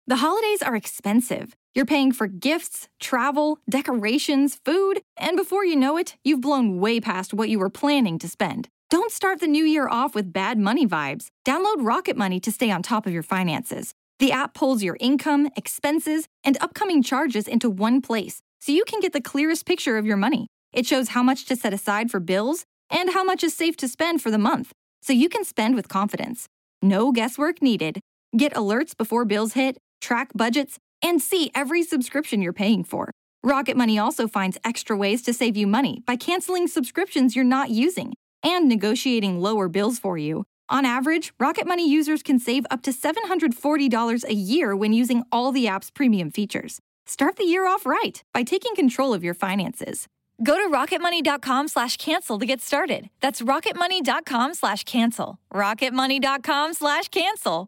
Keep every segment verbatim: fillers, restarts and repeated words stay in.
The holidays are expensive. You're paying for gifts, travel, decorations, food, and before you know it, you've blown way past what you were planning to spend. Don't start the new year off with bad money vibes. Download Rocket Money to stay on top of your finances. The app pulls your income, expenses, and upcoming charges into one place, so you can get the clearest picture of your money. It shows how much to set aside for bills and how much is safe to spend for the month, so you can spend with confidence. No guesswork needed. Get alerts before bills hit, track budgets, and see every subscription you're paying for. Rocket Money also finds extra ways to save you money by canceling subscriptions you're not using and negotiating lower bills for you. On average, Rocket Money users can save up to seven hundred forty dollars a year when using all the app's premium features. Start the year off right by taking control of your finances. Go to rocketmoney.com slash cancel to get started. That's rocketmoney.com slash cancel. rocketmoney.com slash cancel.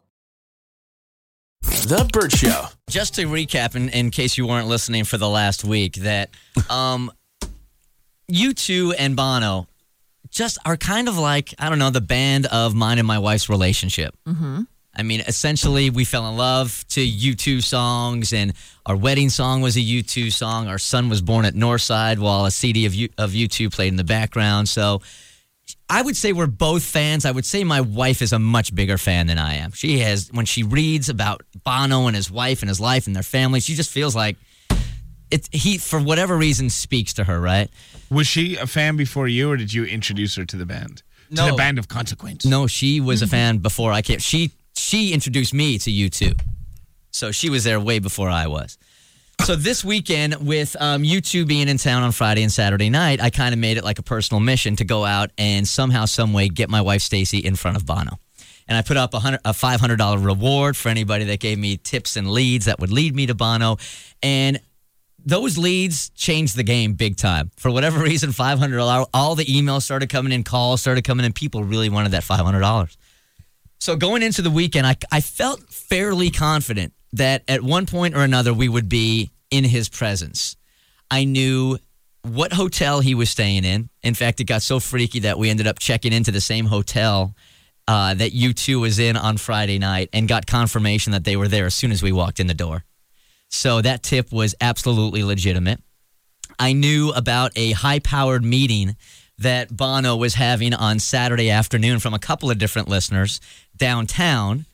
The Bert Show. Just to recap, in, in case you weren't listening for the last week, that um, U two and Bono just are kind of like, I don't know, the band of mine and my wife's relationship. Mm-hmm. I mean, essentially, we fell in love to U two songs, and our wedding song was a U two song. Our son was born at Northside while a C D of, U- of U two played in the background. So I would say we're both fans. I would say my wife is a much bigger fan than I am. She has, when she reads about Bono and his wife and his life and their family, she just feels like it, he, for whatever reason, speaks to her, right? Was she a fan before you, or did you introduce her to the band? No. To the Band of Consequence? No, she was a fan before I came. She she introduced me to U two. So she was there way before I was. So this weekend, with um, U two being in town on Friday and Saturday night, I kind of made it like a personal mission to go out and somehow, some way, get my wife Stacy in front of Bono. And I put up a, hundred, a five hundred dollars reward for anybody that gave me tips and leads that would lead me to Bono. And those leads changed the game big time. For whatever reason, five hundred dollars, all the emails started coming in, calls started coming in. People really wanted that five hundred dollars. So going into the weekend, I, I felt fairly confident that at one point or another we would be in his presence. I knew what hotel he was staying in. In fact, it got so freaky that we ended up checking into the same hotel uh, that U two was in on Friday night and got confirmation that they were there as soon as we walked in the door. So that tip was absolutely legitimate. I knew about a high-powered meeting that Bono was having on Saturday afternoon from a couple of different listeners downtown.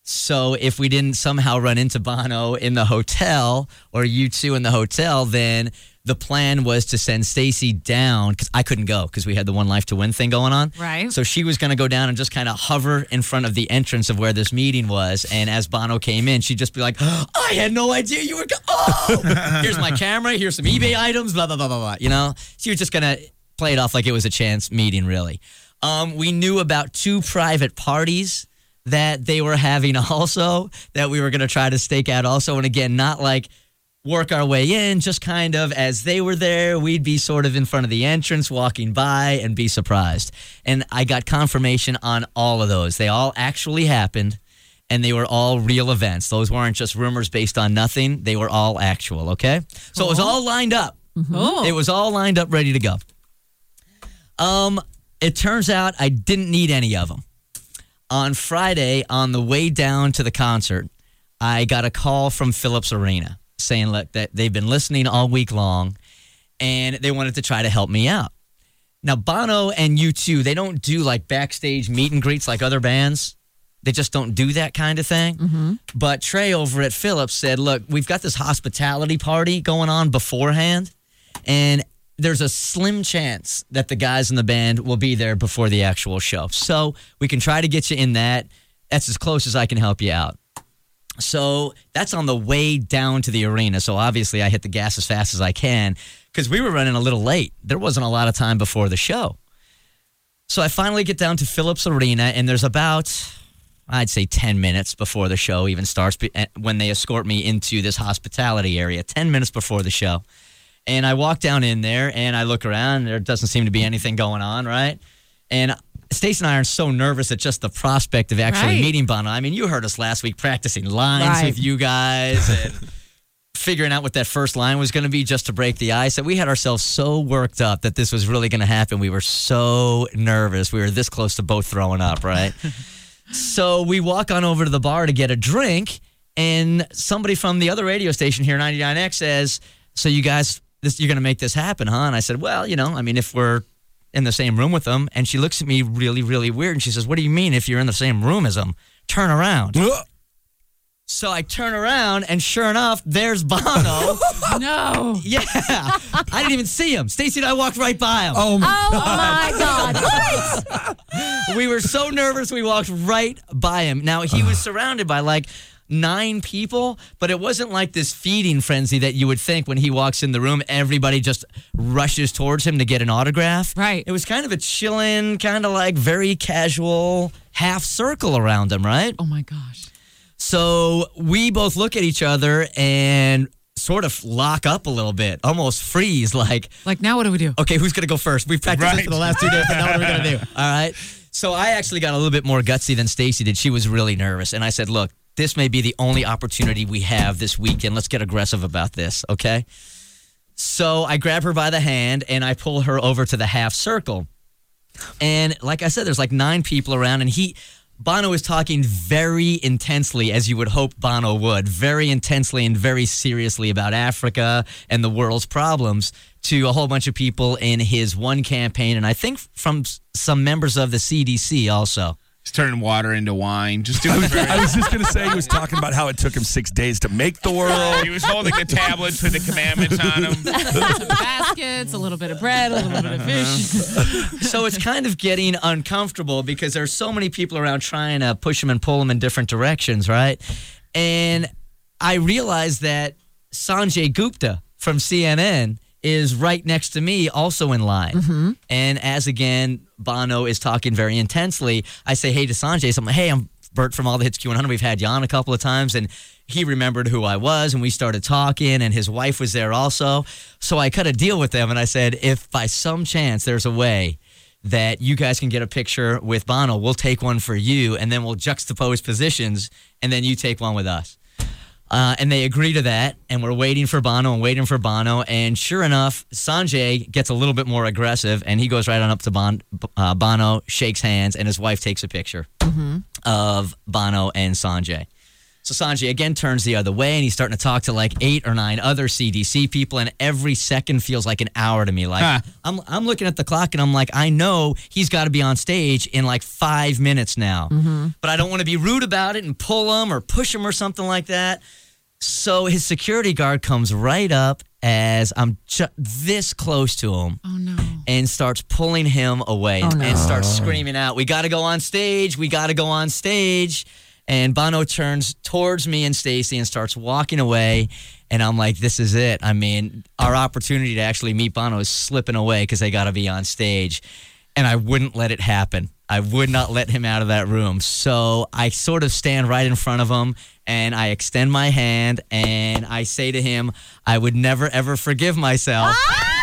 So if we didn't somehow run into Bono in the hotel or U two in the hotel, then the plan was to send Stacy down, because I couldn't go because we had the One Life to Win thing going on. Right. So she was going to go down and just kind of hover in front of the entrance of where this meeting was. And as Bono came in, she'd just be like, oh, I had no idea you were go- Oh, here's my camera. Here's some eBay items, blah, blah, blah, blah, blah. You know, she was just going to play it off like it was a chance meeting, really. Um, we knew about two private parties that they were having also, that we were going to try to stake out also. And again, not like work our way in, just kind of as they were there, we'd be sort of in front of the entrance, walking by and be surprised. And I got confirmation on all of those. They all actually happened, and they were all real events. Those weren't just rumors based on nothing. They were all actual, okay? So oh. It was all lined up. Mm-hmm. Oh. It was all lined up, ready to go. Um, it turns out I didn't need any of them. On Friday, on the way down to the concert, I got a call from Phillips Arena saying, look, that they've been listening all week long, and they wanted to try to help me out. Now, Bono and U two, they don't do like backstage meet and greets like other bands. They just don't do that kind of thing. Mm-hmm. But Trey over at Phillips said, look, we've got this hospitality party going on beforehand, and there's a slim chance that the guys in the band will be there before the actual show. So we can try to get you in that. That's as close as I can help you out. So that's on the way down to the arena. So obviously I hit the gas as fast as I can because we were running a little late. There wasn't a lot of time before the show. So I finally get down to Phillips Arena, and there's about, I'd say ten minutes before the show even starts when they escort me into this hospitality area, ten minutes before the show. And I walk down in there, and I look around. There doesn't seem to be anything going on, right? And Stacey and I are so nervous at just the prospect of actually right. meeting Bono. I mean, you heard us last week practicing lines right. with you guys and figuring out what that first line was going to be just to break the ice. And we had ourselves so worked up that this was really going to happen. We were so nervous. We were this close to both throwing up, right? So we walk on over to the bar to get a drink, And somebody from the other radio station here, ninety-nine X, says, so you guys, this, you're going to make this happen, huh? And I said, well, you know, I mean, if we're in the same room with them. And she looks at me really, really weird. And she says, what do you mean if you're in the same room as them? Turn around. So I turn around, and sure enough, there's Bono. No. Yeah. I didn't even see him. Stacey and I walked right by him. Oh, my Oh, my God. What? We were so nervous, we walked right by him. Now, he was surrounded by like nine people, but it wasn't like this feeding frenzy that you would think when he walks in the room, everybody just rushes towards him to get an autograph. Right. It was kind of a chilling, kind of like very casual half circle around him, right? Oh, my gosh. So we both look at each other and sort of lock up a little bit, almost freeze, like, Like, now what do we do? okay, who's going to go first? We've practiced this Right. for the last two days, but now what are we going to do? All right. So I actually got a little bit more gutsy than Stacey did. She was really nervous. And I said, look, this may be the only opportunity we have this weekend. Let's get aggressive about this, okay? So I grab her by the hand, and I pull her over to the half circle. And like I said, there's like nine people around, and he... Bono is talking very intensely, as you would hope Bono would, very intensely and very seriously about Africa and the world's problems to a whole bunch of people in his one campaign, and I think from s- some members of the C D C also. He's turning water into wine. Just doing very. I was just going to say he was talking about how it took him six days to make the world. He was holding the tablets with the commandments on them. Some baskets, a little bit of bread, a little bit of fish. So it's kind of getting uncomfortable because there's so many people around trying to push him and pull him in different directions, right? And I realized that Sanjay Gupta from C N N is right next to me, also in line. Mm-hmm. And as, again, Bono is talking very intensely, I say, hey, to Sanjay, so I'm like, hey, I'm Bert from All the Hits Q one hundred. We've had you on a couple of times, and he remembered who I was, and we started talking, and his wife was there also. So I cut a deal with them, and I said, if by some chance there's a way that you guys can get a picture with Bono, we'll take one for you, and then we'll juxtapose positions, and then you take one with us. Uh, and they agree to that, and we're waiting for Bono and waiting for Bono. And sure enough, Sanjay gets a little bit more aggressive, and he goes right on up to bon, uh, Bono, shakes hands, and his wife takes a picture of Bono and Sanjay. So Sanjay again turns the other way, and he's starting to talk to like eight or nine other C D C people, and every second feels like an hour to me. Like Huh. I'm, I'm looking at the clock, and I'm like, I know he's got to be on stage in like five minutes now, but I don't want to be rude about it and pull him or push him or something like that. So his security guard comes right up as I'm ju- this close to him. Oh, no. And starts pulling him away Oh, no. and starts screaming out, we got to go on stage, we got to go on stage. And Bono turns towards me and Stacey and starts walking away. And I'm like, this is it. I mean, our opportunity to actually meet Bono is slipping away because they got to be on stage. And I wouldn't let it happen. I would not let him out of that room. So I sort of stand right in front of him, and I extend my hand, and I say to him, I would never, ever forgive myself.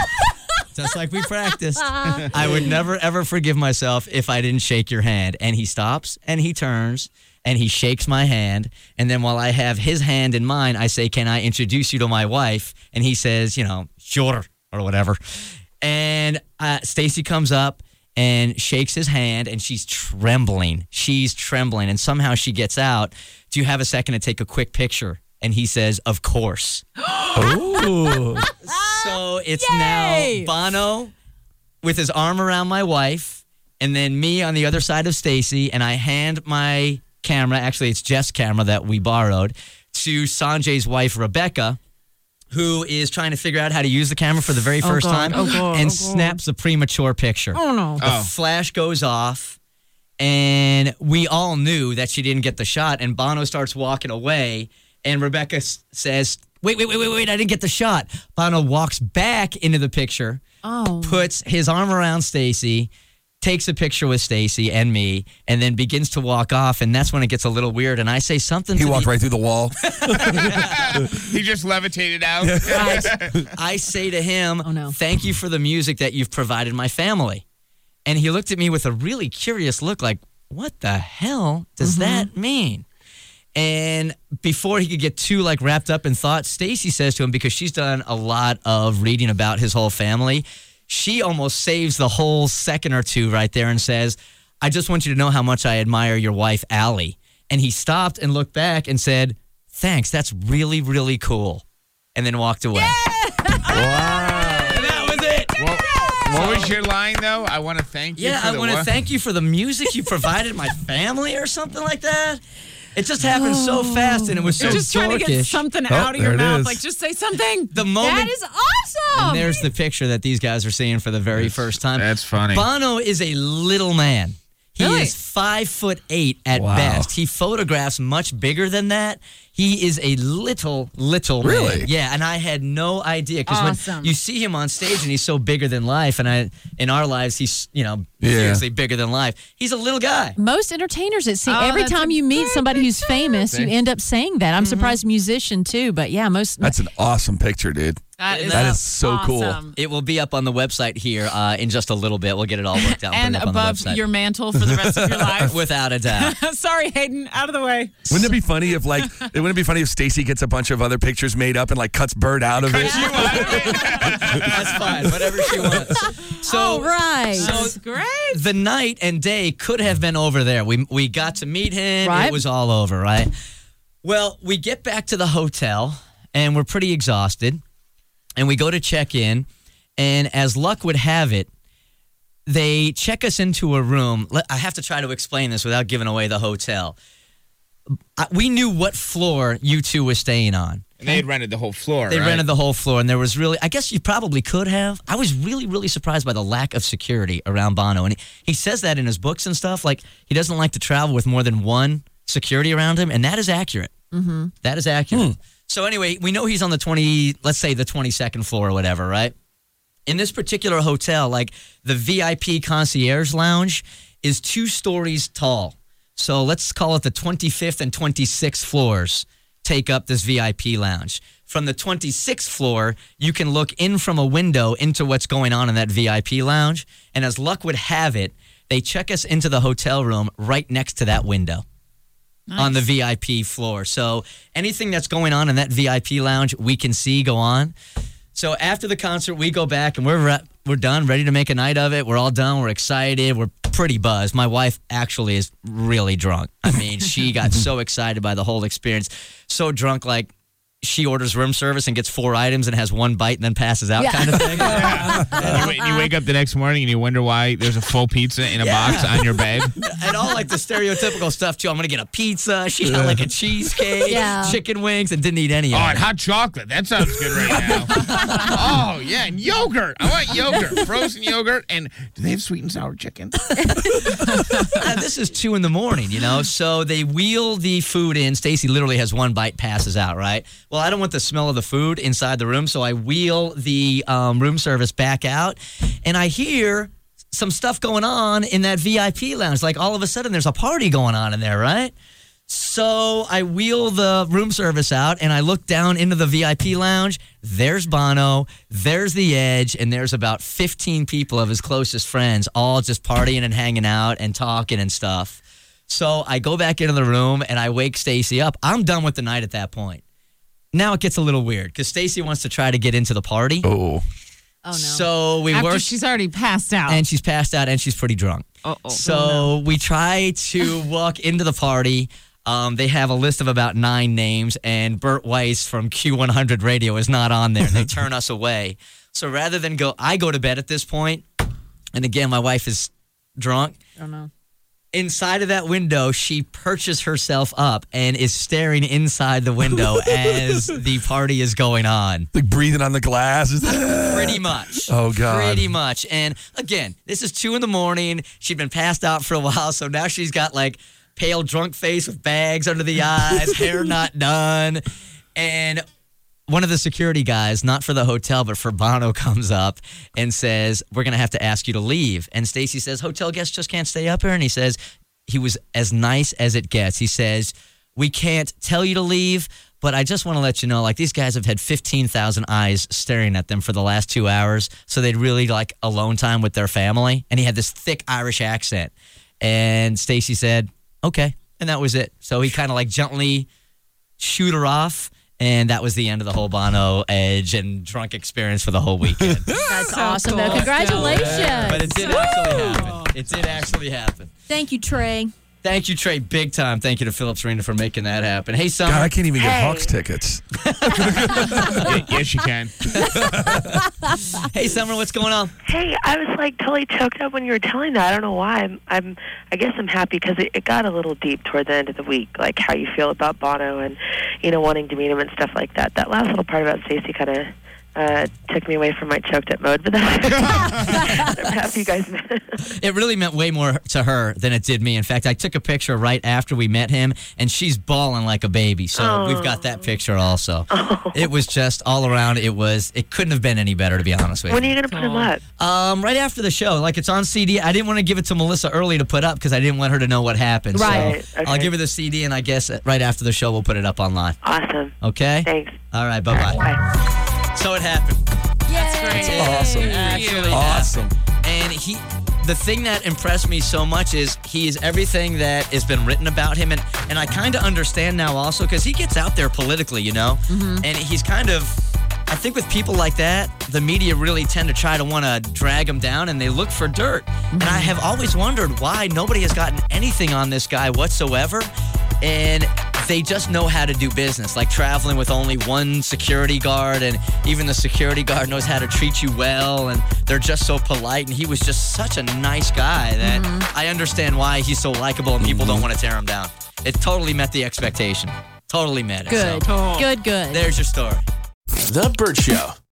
Just like we practiced. I would never, ever forgive myself if I didn't shake your hand. And he stops, and he turns, and he shakes my hand. And then while I have his hand in mine, I say, can I introduce you to my wife? And he says, you know, sure, or whatever. And uh, Stacey comes up and shakes his hand, and she's trembling. She's trembling, and somehow she gets out. Do you have a second to take a quick picture? And he says, of course. Ooh. So it's Yay! now Bono with his arm around my wife, and then me on the other side of Stacey, and I hand my camera, actually it's Jeff's camera that we borrowed, to Sanjay's wife, Rebecca, who is trying to figure out how to use the camera for the very first God. time, Oh, God. and Oh, God. snaps a premature picture. Oh, no. The Oh. flash goes off, and we all knew that she didn't get the shot, and Bono starts walking away, and Rebecca s- says, wait, wait, wait, wait, wait, I didn't get the shot. Bono walks back into the picture, Oh. puts his arm around Stacey, takes a picture with Stacey and me, and then begins to walk off, and that's when it gets a little weird, and I say something He to walked the, right through the wall. He just levitated out. I say to him, Oh, no. thank you for the music that you've provided my family. And he looked at me with a really curious look like, what the hell does Mm-hmm. that mean? And before he could get too like wrapped up in thought, Stacey says to him, because she's done a lot of reading about his whole family, she almost saves the whole second or two right there and says, I just want you to know how much I admire your wife, Allie. And he stopped and looked back and said, thanks, that's really, really cool. And then walked away. Wow. And that was it. Well, what was your line, though? I want to thank you Yeah, for I the want to what? thank you for the music you provided my family or something like that. It just happened so fast, and it was so You're just trying to get dorkish. something Oh, out of your there it mouth. is. Like, just say something. The moment, That is awesome. and there's the picture that these guys are seeing for the very first time. That's funny. Bono is a little man. He Really? is five foot eight at Wow. best. He photographs much bigger than that. He is a little, little Really? man. Yeah, and I had no idea because Awesome. when you see him on stage and he's so bigger than life, and I in our lives he's you know Yeah. seriously bigger than life. He's a little guy. Most entertainers, it seems, Oh, every that's time a you meet great somebody who's picture. famous, you end up saying that. I'm surprised musician too, but yeah, most. That's an awesome picture, dude. That is, That is so cool. awesome. It will be up on the website here uh, in just a little bit. We'll get it all worked out And put it up on the above website. your mantle for the rest of your life. Without a doubt. Sorry, Hayden. Out of the way. Wouldn't it be funny if like it wouldn't it be funny if Stacy gets a bunch of other pictures made up and like cuts Bird out of it? That's fine. Whatever she wants. So, All right. So That's great. the night and day could have been over there. We we got to meet him. Right. It was all over, right? Well, we get back to the hotel and we're pretty exhausted. And we go to check in, and as luck would have it, they check us into a room. Let- I have to try to explain this without giving away the hotel. I- We knew what floor you two were staying on. And they had rented the whole floor, They right? rented the whole floor, and there was really, I guess you probably could have. I was really, really surprised by the lack of security around Bono. And he, he says that in his books and stuff. Like, he doesn't like to travel with more than one security around him, and that is accurate. Mm-hmm. That is accurate. So anyway, we know he's on the twenty, let's say the twenty-second floor or whatever, right? In this particular hotel, like the V I P concierge lounge is two stories tall. So let's call it the twenty-fifth and twenty-sixth floors take up this V I P lounge. From the twenty-sixth floor, you can look in from a window into what's going on in that V I P lounge. And as luck would have it, they check us into the hotel room right next to that window. Nice. On the V I P floor. So anything that's going on in that V I P lounge, we can see go on. So after the concert, we go back and we're re- we're done, ready to make a night of it. We're all done. We're excited. We're pretty buzzed. My wife actually is really drunk. I mean, she got so excited by the whole experience. So drunk, like she orders room service and gets four items and has one bite and then passes out, Yeah. kind of thing. Yeah. And you, wa- and you wake up the next morning and you wonder why there's a full pizza in a Yeah. box on your bed. And all like the stereotypical stuff too. I'm gonna get a pizza. She had like a cheesecake, Yeah. chicken wings, and didn't eat any Oh, of it. and hot chocolate. That sounds good right now. Oh, yeah, and yogurt. I want yogurt. Frozen yogurt. And do they have sweet and sour chicken? Uh, this is two in the morning, you know. So they wheel the food in. Stacy literally has one bite, passes out. Right. Well, I don't want the smell of the food inside the room, so I wheel the um, room service back out, and I hear some stuff going on in that V I P lounge. Like all of a sudden, there's a party going on in there, right? So I wheel the room service out, and I look down into the V I P lounge. There's Bono, there's The Edge, and there's about fifteen people of his closest friends, all just partying and hanging out and talking and stuff. So I go back into the room, and I wake Stacy up. I'm done with the night at that point. Now it gets a little weird, because Stacy wants to try to get into the party. Oh, Oh no. So we After work, she's already passed out. and she's passed out, and she's pretty drunk. Uh-oh. So we try to walk into the party. Um, they have a list of about nine names, and Bert Weiss from Q one hundred Radio is not on there. And they turn us away. So rather than go, I go to bed at this point. And again, my wife is drunk. Oh no. Inside of that window, she perches herself up and is staring inside the window as the party is going on. like breathing on the glass. Pretty much. Oh, God. Pretty much. And again, this is two in the morning. She'd been passed out for a while, so now she's got like pale drunk face with bags under the eyes, hair not done. And one of the security guys, not for the hotel, but for Bono, comes up and says, we're going to have to ask you to leave. And Stacy says, hotel guests just can't stay up here. And he says, he was as nice as it gets. He says, we can't tell you to leave, but I just want to let you know, like, these guys have had fifteen thousand eyes staring at them for the last two hours. So they'd really like alone time with their family. And he had this thick Irish accent. And Stacy said, okay. And that was it. So he kind of like gently shooed her off. And that was the end of the whole Bono, Edge, and drunk experience for the whole weekend. That's So awesome, cool. though. Congratulations. But it did actually happen. It did actually happen. Thank you, Trey. Thank you, Trey, big time. Thank you to Phillips Arena for making that happen. Hey, Summer. God, I can't even get Hey. Hawks tickets. Y- yes, you can. Hey, Summer, what's going on? Hey, I was like totally choked up when you were telling that. I don't know why. I'm, I'm I guess I'm happy because it, it got a little deep toward the end of the week, like how you feel about Bono and, you know, wanting to meet him and stuff like that. That last little part about Stacey kind of uh, took me away from my choked up mode, but that's I'm happy you guys met. It really meant way more to her than it did me. In fact, I took a picture right after we met him, and she's bawling like a baby. So Oh. we've got that picture also. Oh. It was just all around. It was. It couldn't have been any better, to be honest with When are you. you going to put him up? Um, right after the show, like it's on C D. I didn't want to give it to Melissa early to put up because I didn't want her to know what happened. Right. So Okay. I'll give her the C D, and I guess right after the show we'll put it up online. Awesome. Okay. Thanks. All right. Bye bye. Bye. So it happened. That's great. Awesome. It actually Awesome. And he, the thing that impressed me so much is he is everything that has been written about him. And, and I kind of understand now also because he gets out there politically, you know? Mm-hmm. And he's kind of, I think with people like that, the media really tend to try to want to drag him down and they look for dirt. And I have always wondered why nobody has gotten anything on this guy whatsoever. And they just know how to do business, like traveling with only one security guard, and even the security guard knows how to treat you well, and they're just so polite, and he was just such a nice guy that I understand why he's so likable and people don't want to tear him down. It totally met the expectation. Totally met it. Good. So, Good, good. there's your story. The Burt Show.